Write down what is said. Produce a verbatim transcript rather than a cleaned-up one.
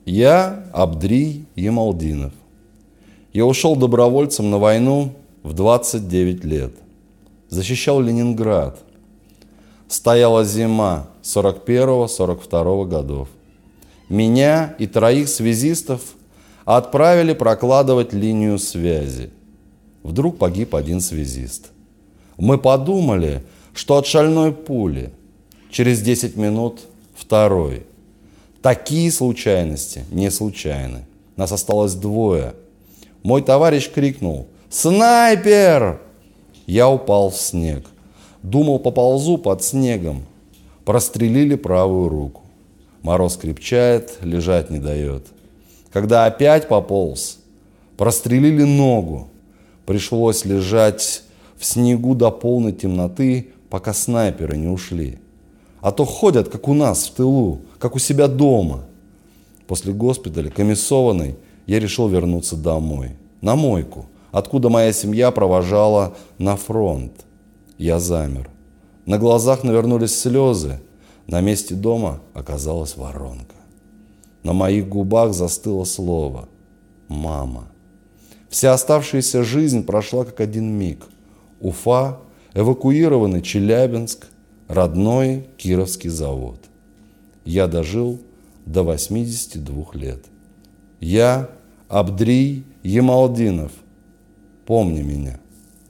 Я Абдрий Ямалдинов. Я ушел добровольцем на войну в двадцать девять лет. Защищал Ленинград. Стояла зима сорок первого — сорок второго годов. Меня и троих связистов отправили прокладывать линию связи. Вдруг погиб один связист. Мы подумали, что от шальной пули. Через десять минут второй. Такие случайности не случайны. Нас осталось двое. Мой товарищ крикнул: «Снайпер!» Я упал в снег. Думал, поползу под снегом. Прострелили правую руку. Мороз крепчает, лежать не дает. Когда опять пополз, прострелили ногу. Пришлось лежать в снегу до полной темноты, пока снайперы не ушли. А то ходят, как у нас в тылу, как у себя дома. После госпиталя, комиссованный, я решил вернуться домой, на мойку, откуда моя семья провожала на фронт. Я замер. На глазах навернулись слезы. На месте дома оказалась воронка. На моих губах застыло слово «мама». Вся оставшаяся жизнь прошла как один миг. Уфа, эвакуированный Челябинск, родной Кировский завод. Я дожил до восьмидесяти двух лет. Я Абдрий Ямалдинов. Помни меня.